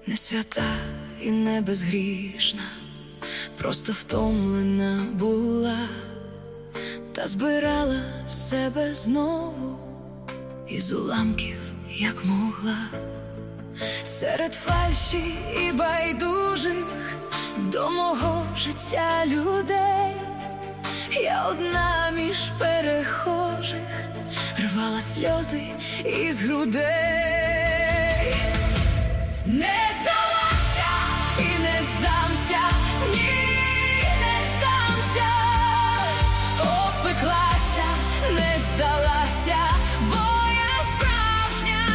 Не свята і не безгрішна, просто втомлена була, та збирала себе знову із уламків, як могла. Серед фальші і байдужих до мого життя людей, я одна між перехожих рвала сльози із грудей. Не здалася і не здамся, ні, не здамся. Опеклася, не здалася, бо я справжня.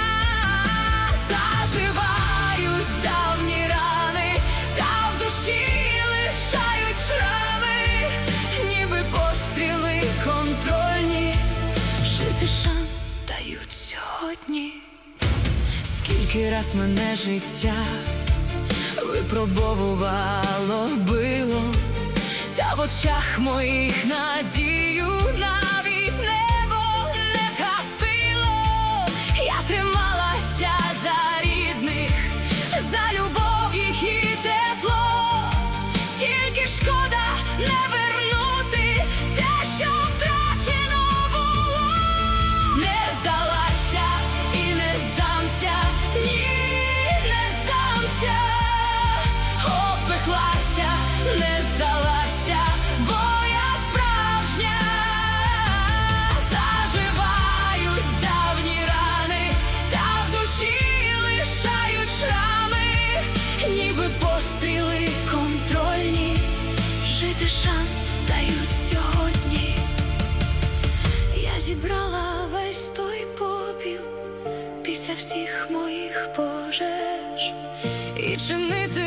Заживають давні рани, та в душі лишають шрами, ніби постріли контрольні. Жити шанс дають сьогодні. Скільки раз мене життя випробовувало, било, та в очах моїх надію навіть небо не згасило. Я трималася за рідних, за любов їх і тепло. Тільки шкода не вернути те, що втрачено було. Не здалася і не здамся, ні, не здамся. Опеклася, не здалася, бо я справжня. Заживають давні рани, та в душі лишають шрами, ніби постріли контрольні. Жити шанс дають сьогодні. Я зібрала весь той попіл після всіх моїх пожеж, і чинити